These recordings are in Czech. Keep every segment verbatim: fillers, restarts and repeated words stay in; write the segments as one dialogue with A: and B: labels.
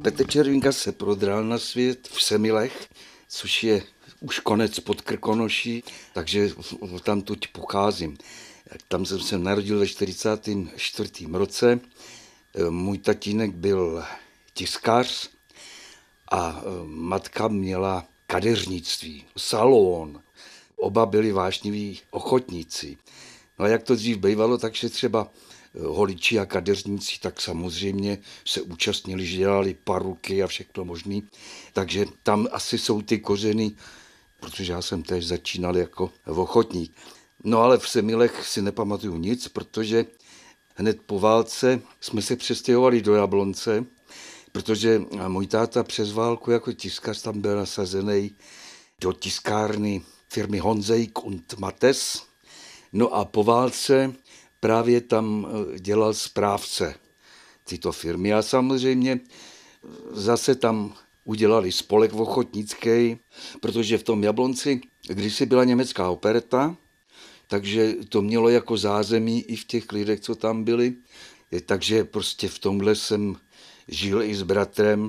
A: Petr Červinka se prodral na svět v Semilech, což je už konec pod Krkonoší, takže tam tuď pocházím. Tam jsem se narodil ve čtyřicátém čtvrtém roce. Můj tatínek byl tiskař a matka měla kadeřnictví, salon. Oba byli vášniví ochotníci. No a jak to dřív bývalo, takže třeba holiči a kadeřníci, tak samozřejmě se účastnili, že dělali paruky a všechno možný. Takže tam asi jsou ty kořeny, protože já jsem též začínal jako ochotník. No ale v Semilech si nepamatuju nic, protože hned po válce jsme se přestěhovali do Jablonce, protože můj táta přes válku jako tiskař tam byl nasazený do tiskárny firmy Honzejk und Mates. No a po válce právě tam dělal správce tyto firmy a samozřejmě zase tam udělali spolek ochotnický, protože v tom Jablonci kdysi byla německá opereta, takže to mělo jako zázemí i v těch lidech, co tam byli. Takže prostě v tomhle jsem žil i s bratrem.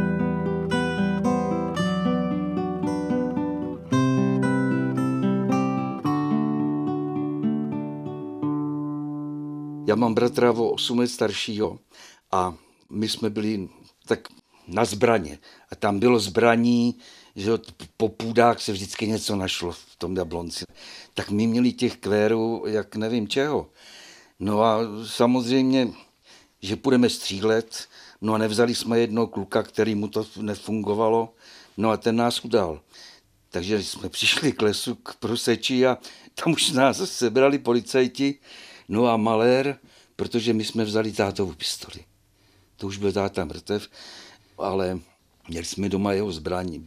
A: Já mám bratra o osm let staršího a my jsme byli tak na zbraně. A tam bylo zbraní, že po půdách se vždycky něco našlo v tom Jablonci. Tak my měli těch kvérů, jak nevím čeho. No a samozřejmě, že půjdeme střílet, no a nevzali jsme jednoho kluka, který mu to nefungovalo, no a ten nás udal. Takže jsme přišli k lesu, k průseči a tam už nás sebrali policajti, no a malér, protože my jsme vzali tátovu pistoli. To už byl táta mrtev, ale měli jsme doma jeho zbraní.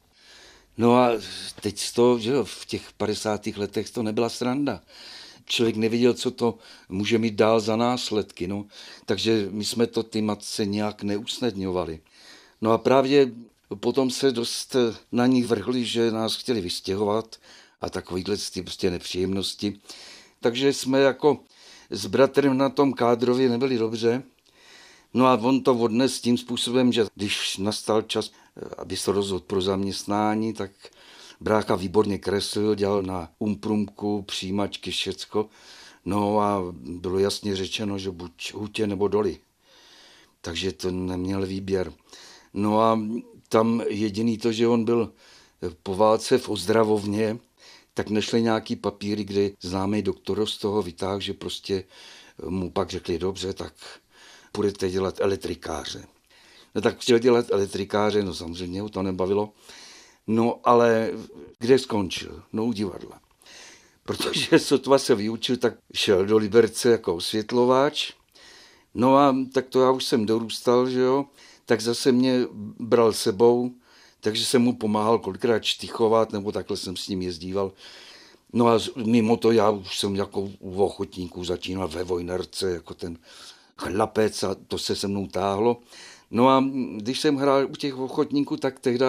A: No a teď to, že jo, v těch padesátých letech to nebyla sranda. Člověk nevěděl, co to může mít dál za následky, no. Takže my jsme to ty matce nějak neusnadňovali. No a právě potom se dost na nich vrhli, že nás chtěli vystěhovat a takovýhle ty prostě nepříjemnosti. Takže jsme jako s bratrem na tom Kádrově nebyli dobře. No a on to odnes tím způsobem, že když nastal čas, aby se rozhodl pro zaměstnání, tak brácha výborně kreslil, dělal na umprumku, přijímačky, všecko. No a bylo jasně řečeno, že buď hutě nebo doly. Takže to neměl výběr. No a tam jediný to, že on byl po válce v ozdravovně, tak nešli nějaký papíry, kde známý doktor z toho vytáhl, že prostě mu pak řekli, dobře, tak budete dělat elektrikáře. No tak chtěl dělat elektrikáře, no samozřejmě ho to nebavilo. No ale kde skončil? No u divadla. Protože sotva se vyučil, tak šel do Liberce jako osvětlováč. No a tak to já už jsem dorůstal, že jo, tak zase mě bral sebou, takže jsem mu pomáhal kolikrát štychovat, nebo takhle jsem s ním jezdíval. No a mimo to já už jsem jako u ochotníků začínal ve Vojnerce, jako ten chlapec a to se se mnou táhlo. No a když jsem hrál u těch ochotníků, tak tehdy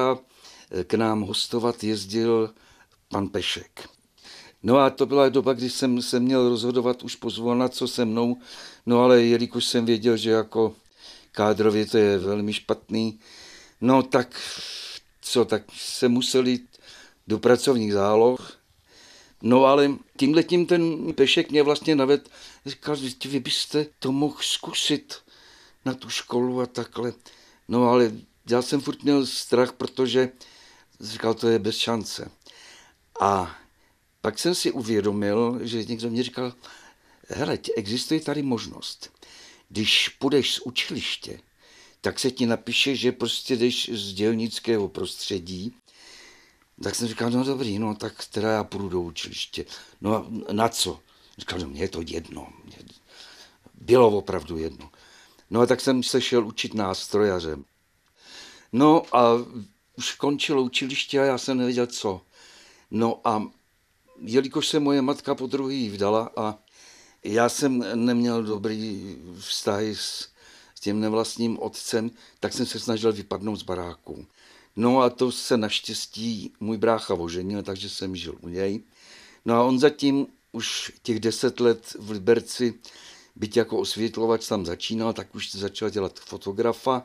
A: k nám hostovat jezdil pan Pešek. No a to byla doba, kdy jsem se měl rozhodovat už pozvolna, co se mnou, no ale jelikož jsem věděl, že jako kádrově to je velmi špatný, no tak co, tak se museli do pracovních záloh. No ale tímhletím ten Pešek mě vlastně navedl, říkal, že vy byste to mohl zkusit na tu školu a takhle. No ale já jsem furt měl strach, protože říkal, to je bez šance. A pak jsem si uvědomil, že někdo mě říkal, hele, existuje tady možnost. Když půjdeš z učiliště, tak se ti napíše, že prostě jdeš z dělnického prostředí. Tak jsem říkal, no dobrý, no tak teda já půjdu do učiliště. No a na co? Říkal, no mně je to jedno. Mě bylo opravdu jedno. No a tak jsem se šel učit nástrojařem. No a už končilo učiliště a já jsem nevěděl co. No a jelikož se moje matka po druhý vdala a já jsem neměl dobrý vztahy s, s tím nevlastním otcem, tak jsem se snažil vypadnout z baráku. No a to se naštěstí můj brácha oženil, takže jsem žil u něj. No a on zatím už těch deset let v Liberci, byť jako osvětlovač tam začínal, tak už začal dělat fotografa.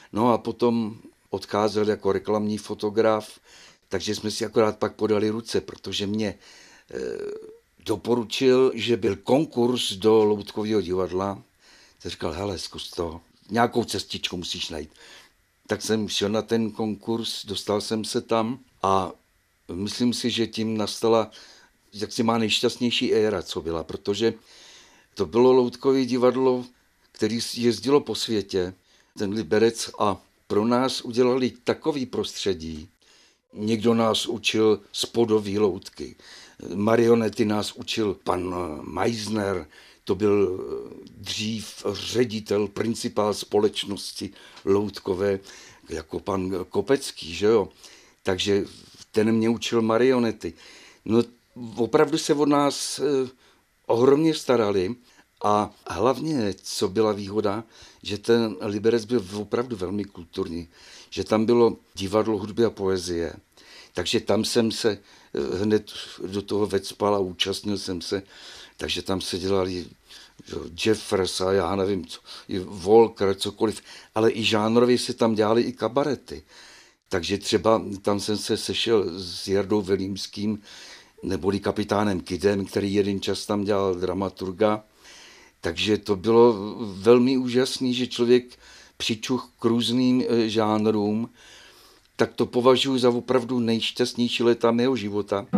A: No a potom odcházel jako reklamní fotograf, takže jsme si akorát pak podali ruce, protože mě e, doporučil, že byl konkurs do Loutkového divadla. Tak říkal, hele, zkus to, nějakou cestičku musíš najít. Tak jsem šel na ten konkurs, dostal jsem se tam a myslím si, že tím nastala jaksi má nejšťastnější éra, co byla, protože to bylo Loutkové divadlo, který jezdilo po světě, ten Liberec, a pro nás udělali takový prostředí. Někdo nás učil spodový loutky, marionety nás učil pan Meisner, to byl dřív ředitel, principál společnosti loutkové, jako pan Kopecký, že jo. Takže ten mě učil marionety. No opravdu se od nás eh, ohromně starali a hlavně, co byla výhoda, že ten Liberec byl opravdu velmi kulturní, že tam bylo divadlo hudby a poezie, takže tam jsem se hned do toho vecpal a účastnil jsem se, takže tam se dělali Jeffers a já nevím, co, i Volker, cokoliv, ale i žánrově se tam dělali i kabarety. Takže třeba tam jsem se sešel s Jardou Velímským, neboli kapitánem Kidem, který jeden čas tam dělal dramaturga. Takže to bylo velmi úžasné, že člověk přičuch k různým žánrům, tak to považuji za opravdu nejšťastnější léta mého života.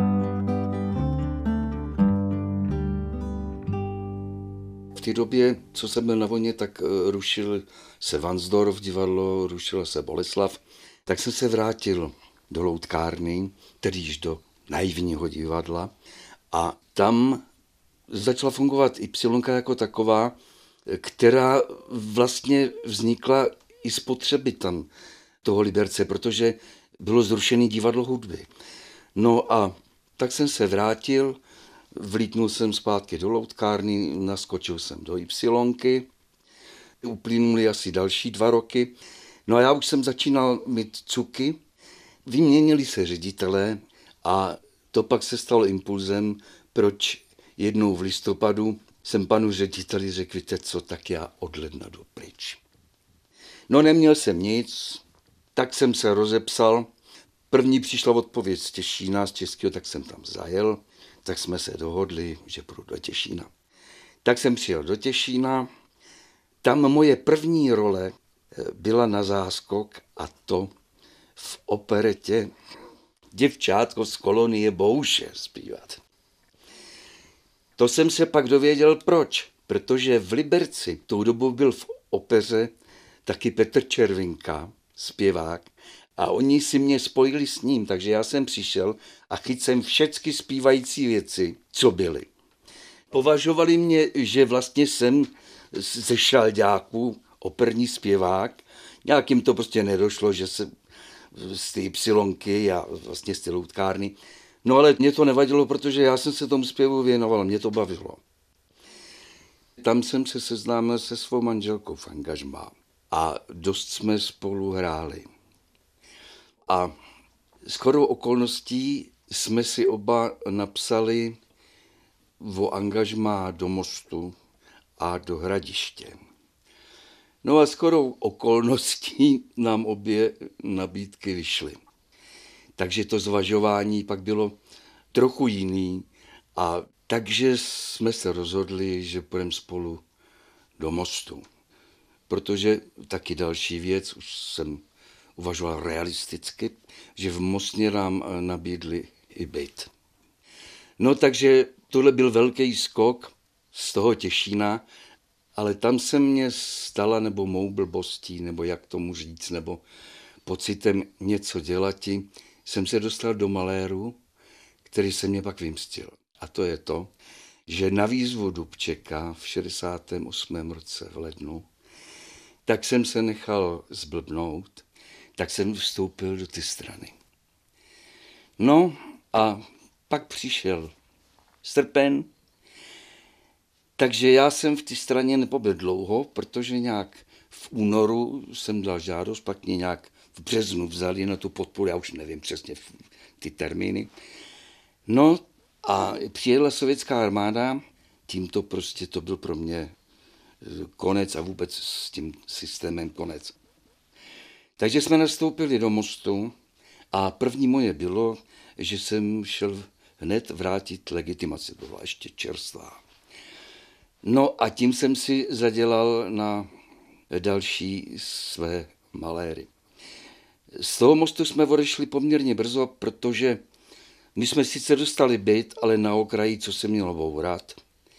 A: V té době, co jsem byl na vojně, tak rušil se Vansdorf divadlo, rušila se Boleslav, tak jsem se vrátil do Loutkárny, tedy již do naivního divadla, a tam začala fungovat Y jako taková, která vlastně vznikla i z potřeby tam toho Liberce, protože bylo zrušené divadlo hudby. No a tak jsem se vrátil, vlítnul jsem zpátky do Loutkárny, naskočil jsem do Y. Uplynuly asi další dva roky. No a já už jsem začínal mít cuky, vyměnili se ředitelé a to pak se stalo impulzem, proč jednou v listopadu jsem panu řediteli řekl, víte co, tak já od ledna jdu pryč. No neměl jsem nic, tak jsem se rozepsal. První přišla odpověď z Těšína, z Českého, tak jsem tam zajel, tak jsme se dohodli, že půjdu do Těšína. Tak jsem přijel do Těšína, tam moje první role byla na záskok, a to v operetě Děvčátko z kolonie Bouše zpívat. To jsem se pak dověděl proč, protože v Liberci tou dobou byl v opeře taky Petr Červinka, zpěvák, a oni si mě spojili s ním, takže já jsem přišel a chytil jsem všechny zpívající věci, co byly. Považovali mě, že vlastně jsem ze šalďáků operní zpěvák, nějak jim to prostě nedošlo, že se z té Ypsilonky a vlastně z té Loutkárny. No ale mě to nevadilo, protože já jsem se tomu zpěvu věnoval, mě to bavilo. Tam jsem se seznámil se svou manželkou v angažmá a dost jsme spolu hráli. A shodou okolností jsme si oba napsali o angažmá do Mostu a do Hradiště. No a shodou okolností nám obě nabídky vyšly. Takže to zvažování pak bylo trochu jiný, a takže jsme se rozhodli, že půjdeme spolu do Mostu. Protože taky další věc, už jsem uvažoval realisticky, že v Mostě nám nabídli i byt. No takže tohle byl velký skok z toho Těšína, ale tam se mě stala, nebo mou blbostí, nebo jak tomu říct, nebo pocitem něco dělati, jsem se dostal do maléru, který se mě pak vymstil. A to je to, že na výzvu Dubčeka v šedesátém osmém roce v lednu, tak jsem se nechal zblbnout, tak jsem vstoupil do ty strany. No a pak přišel srpen, takže já jsem v té straně nepobyl dlouho, protože nějak v únoru jsem dal žádost, pak mě nějak v březnu vzali na tu podporu, já už nevím přesně ty termíny. No a přijela sovětská armáda, tímto prostě to byl pro mě konec a vůbec s tím systémem konec. Takže jsme nastoupili do Mostu a první moje bylo, že jsem šel hned vrátit legitimaci, to byla ještě čerstvá. No a tím jsem si zadělal na další své maléry. Z toho Mostu jsme odešli poměrně brzo, protože my jsme sice dostali byt, ale na okraji, co se mělo bourat.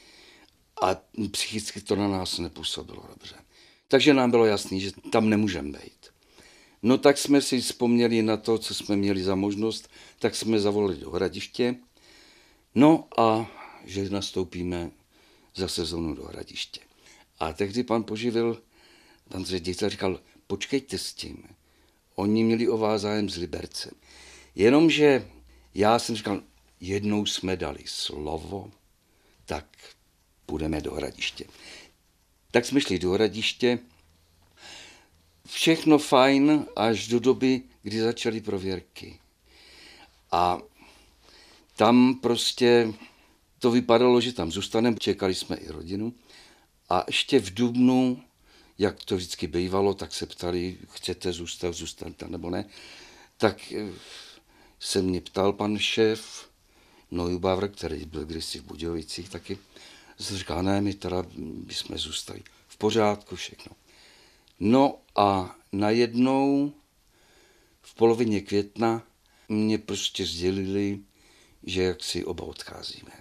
A: A psychicky to na nás nepůsobilo dobře. Takže nám bylo jasný, že tam nemůžeme být. No tak jsme si vzpomněli na to, co jsme měli za možnost, tak jsme zavolali do Hradiště. No a že nastoupíme za sezonu do Hradiště. A tehdy pan Poživil, pan ředitel říkal, počkejte s tím. Oni měli o vás zájem z Liberce. Jenomže já jsem říkal, jednou jsme dali slovo, tak půjdeme do Hradiště. Tak jsme šli do Hradiště. Všechno fajn až do doby, kdy začaly prověrky. A tam prostě to vypadalo, že tam zůstaneme, čekali jsme i rodinu. A ještě v dubnu, jak to vždycky bývalo, tak se ptali, chcete zůstat, zůstat nebo ne. Tak se mě ptal pan šéf Neubauer, který byl kdysi v Budějovicích taky. Jsem říkal, ne, my teda bychom zůstali. V pořádku všechno. No a najednou v polovině května mě prostě sdělili, že jaksi oba odcházíme.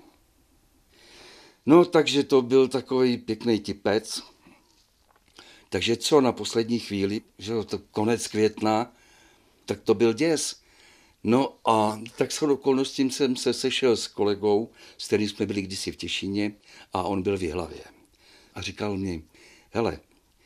A: No takže to byl takový pěkný tipec. Takže co na poslední chvíli, že to konec května, tak to byl děs. No a tak shodou okolností jsem se sešel s kolegou, s kterým jsme byli kdysi v Těšíně a on byl v Jihlavě. A říkal mi, hele,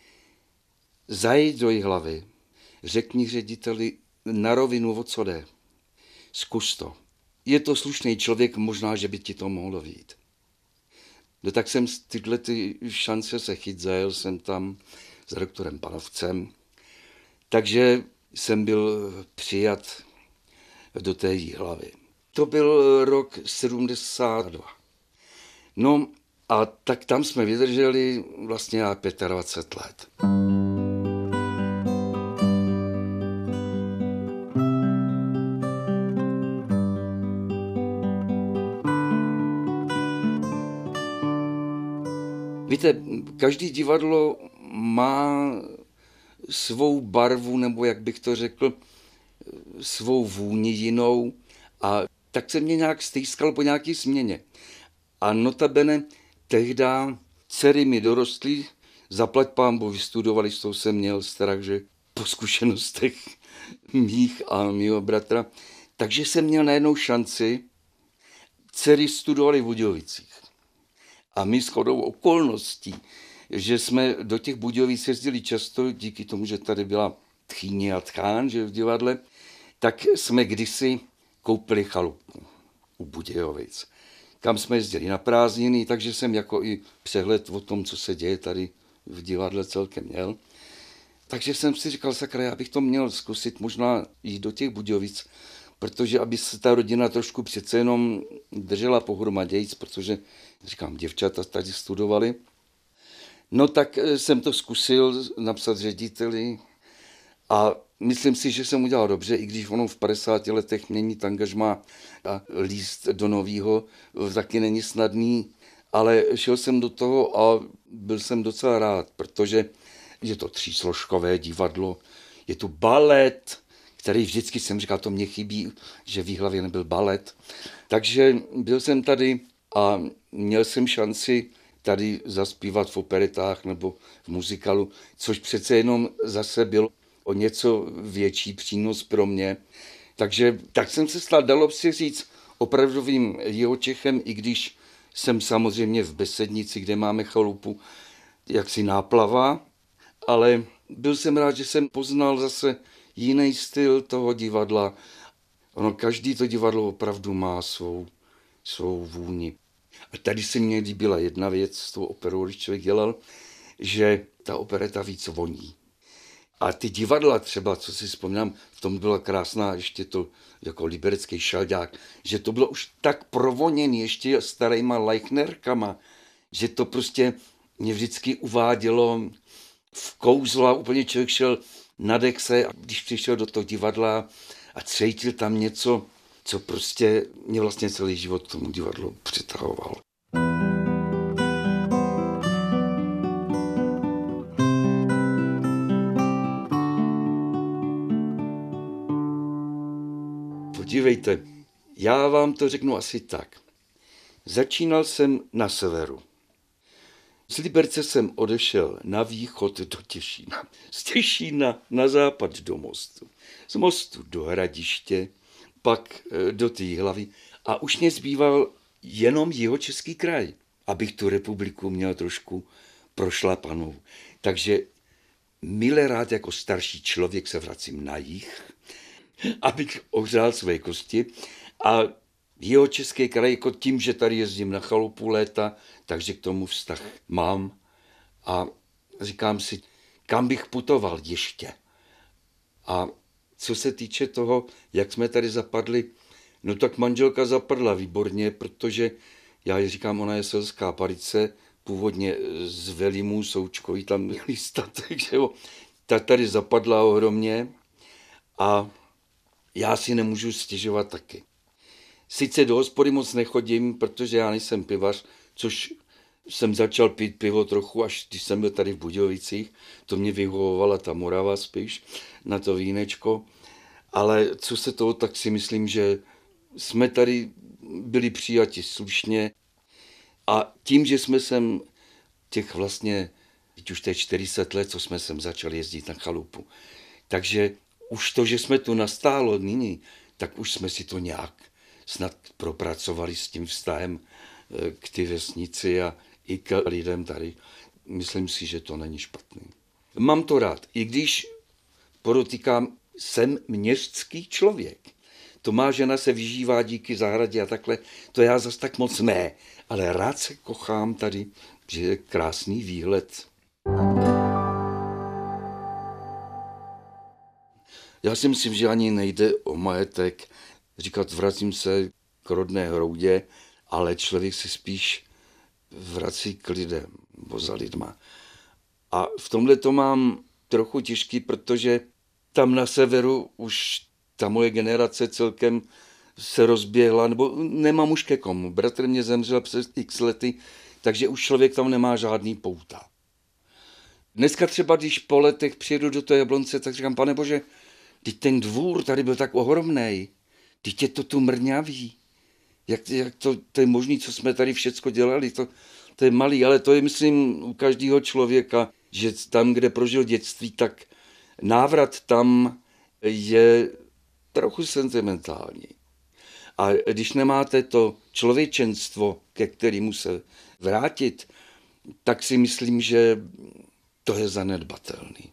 A: zajď do Jihlavy, řekni řediteli na rovinu, o co jde. Zkus to. Je to slušný člověk, možná, že by ti to mohlo vyjít. No tak jsem z tyhle ty šance se chyt, zajel jsem tam s doktorem Panovcem. Takže jsem byl přijat do té Jihlavy. To byl rok sedmdesát dva. No a tak tam jsme vydrželi vlastně dvacet pět let. Víte, každý divadlo má svou barvu, nebo jak bych to řekl, svou vůni jinou a tak se mě nějak stýskal po nějaký změně. A notabene tehda dcery mi dorostly, zaplať pánbu vystudovali, z toho jsem měl strach, že po zkušenostech mých a mýho bratra. Takže jsem měl najednou šanci, dcery studovali v Budějovicích. A my shodou okolností, že jsme do těch Budějovic jezdili často, díky tomu, že tady byla tchýně a tchán, že v divadle, tak jsme kdysi koupili chalupu u Budějovic, kam jsme jezdili na prázdniny, takže jsem jako i přehled o tom, co se děje tady v divadle celkem měl. Takže jsem si říkal, sakra, já bych to měl zkusit možná jít do těch Budějovic, protože aby se ta rodina trošku přece jenom držela pohromadějc, protože, říkám, děvčata tady studovali. No tak jsem to zkusil napsat řediteli a myslím si, že jsem udělal dobře, i když ono v padesáti letech měnit angažmá a líst do novýho taky není snadný, ale šel jsem do toho a byl jsem docela rád, protože je to třísložkové divadlo, je tu balet, který vždycky jsem říkal, to mě chybí, že v Jihlavě nebyl balet. Takže byl jsem tady a měl jsem šanci tady zaspívat v operetách nebo v muzikalu, což přece jenom zase byl o něco větší přínos pro mě. Takže tak jsem se stal, dalo si říct, opravdovým Jihočechem, i když jsem samozřejmě v Besednici, kde máme chalupu, jaksi náplava, ale byl jsem rád, že jsem poznal zase jiný styl toho divadla. Ono, každý to divadlo opravdu má svou, svou vůni. A tady se mně líbila jedna věc s tou operou, když člověk dělal, že ta opereta víc voní. A ty divadla třeba, co si vzpomínám, v tom byla krásná ještě to jako liberecký šaldák, že to bylo už tak provoněný ještě starýma lajchnerkama, že to prostě mě vždycky uvádělo v kouzla, úplně člověk šel nadech se, a když přišel do toho divadla a cítil tam něco, co prostě mě vlastně celý život k tomu divadlu přitahoval. Podívejte, já vám to řeknu asi tak. Začínal jsem na severu. Z Liberce jsem odešel na východ do Těšína. Z Těšína na západ do Mostu. Z Mostu do Hradiště, pak do té Jihlavy. A už mě zbýval jenom Jihočeský kraj, abych tu republiku měl trošku prošlapanou. Takže mile rád jako starší člověk se vracím na jih, abych ohřál své kosti. A Jihočeský kraj, jako tím, že tady jezdím na chalupu léta, takže k tomu vztah mám. A říkám si, kam bych putoval ještě. A co se týče toho, jak jsme tady zapadli, no tak manželka zapadla výborně, protože já ji říkám, ona je selská parice, původně z Velimů, Součkoví tam měli statek, že jo. Ta tady zapadla ohromně a já si nemůžu stěžovat taky. Sice do hospody moc nechodím, protože já nejsem pivař, což jsem začal pít pivo trochu, až když jsem byl tady v Budějovicích. To mě vyhovovala ta Morava spíš na to vínečko. Ale co se toho, tak si myslím, že jsme tady byli přijati slušně. A tím, že jsme sem těch vlastně, teď už to je čtyři sta let, co jsme sem začali jezdit na chalupu. Takže už to, že jsme tu nastálo nyní, tak už jsme si to nějak snad propracovali s tím vztahem k ty vesnici a i k lidem tady. Myslím si, že to není špatný. Mám to rád, i když podotýkám, jsem městský člověk. To má žena se vyžívá díky zahradě a takhle, to já zas tak moc ne, ale rád se kochám tady, že je krásný výhled. Já si myslím, že ani nejde o majetek, říkat vracím se k rodné hroudě, ale člověk se spíš vrací k lidem, nebo za lidma. A v tomhle to mám trochu těžký, protože tam na severu už ta moje generace celkem se rozběhla, nebo nemám už ke komu. Bratr mě zemřel přes x lety, takže už člověk tam nemá žádný pouta. Dneska třeba, když po letech přijedu do té Jablonce, tak říkám, pane bože, teď ten dvůr tady byl tak ohromnej, teď je to tu mrňavý. Jak, jak to, to je možný, co jsme tady všecko dělali, to, to je malý, ale to je, myslím, u každého člověka, že tam, kde prožil dětství, tak návrat tam je trochu sentimentální. A když nemáte to člověčenstvo, ke kterému se vrátit, tak si myslím, že to je zanedbatelný.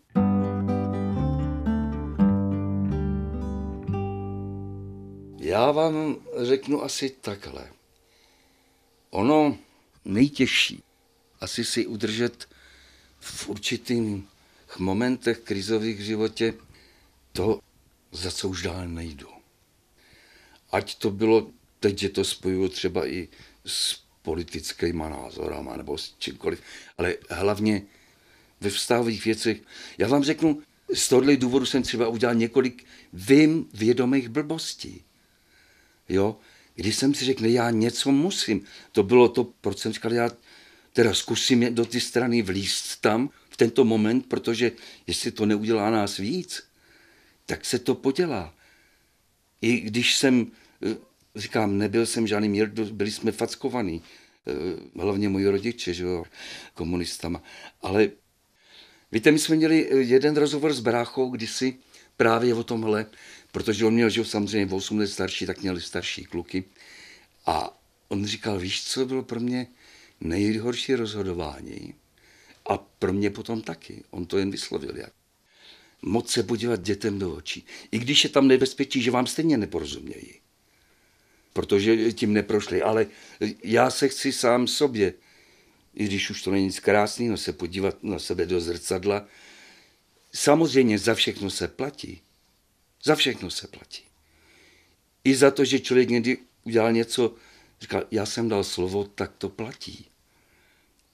A: Já vám řeknu asi takhle. Ono nejtěžší asi si udržet v určitých momentech krizových v životě to, za co už dál nejdu. Ať to bylo, teď, že to spojuju třeba i s politickýma názorama nebo s čímkoliv, ale hlavně ve vztahových věcech. Já vám řeknu, z tohohle důvodu jsem třeba udělal několik vím vědomých blbostí. Jo? Když jsem si řekl, já něco musím, to bylo to, proč jsem říkal, já teda zkusím do ty strany vlízt tam v tento moment, protože jestli to neudělá nás víc, tak se to podělá. I když jsem, říkám, nebyl jsem žádný mír, byli jsme fackovaní, hlavně moji rodiče, že jo, komunistama. Ale víte, my jsme měli jeden rozhovor s bráchou kdysi právě o tomhle, protože on měl, že samozřejmě osm let starší, tak měli starší kluky. A on říkal, víš, co bylo pro mě nejhorší rozhodování? A pro mě potom taky. On to jen vyslovil jak. Moc se podívat dětem do očí. I když je tam nebezpečí, že vám stejně neporozumějí. Protože tím neprošli. Ale já se chci sám sobě, i když už to není nic krásného, se podívat na sebe do zrcadla. Samozřejmě za všechno se platí. Za všechno se platí. I za to, že člověk někdy udělal něco, říkal, já jsem dal slovo, tak to platí.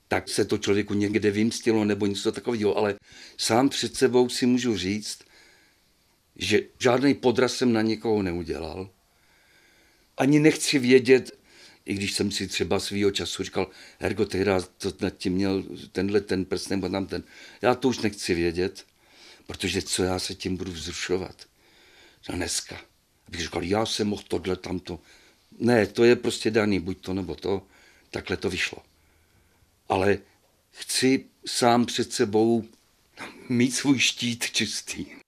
A: tak se to člověku někde vymstilo nebo něco takového, ale sám před sebou si můžu říct, že žádný podraz jsem na někoho neudělal. Ani nechci vědět, i když jsem si třeba svýho času říkal, Hergo, tehdy to nad tím měl tenhle ten prst nebo tam ten. Já to už nechci vědět, protože co já se tím budu vzrušovat. No dneska. Abych říkal, já jsem mohl tohle, tamto. Ne, to je prostě daný, buď to nebo to. Takhle to vyšlo. Ale chci sám před sebou mít svůj štít čistý.